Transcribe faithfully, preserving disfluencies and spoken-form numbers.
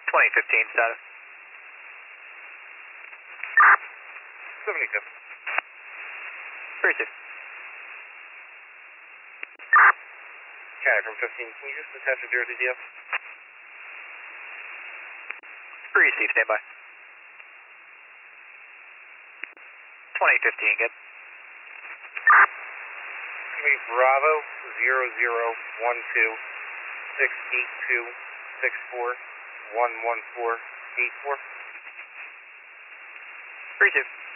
twenty fifteen status. seventy-two. Receive. Okay, from fifteen, can you just attach a zero to D F? Receive, stand by. twenty fifteen, good. Bravo, zero zero one two, six eight two, six four, one one four, eight four. Receive.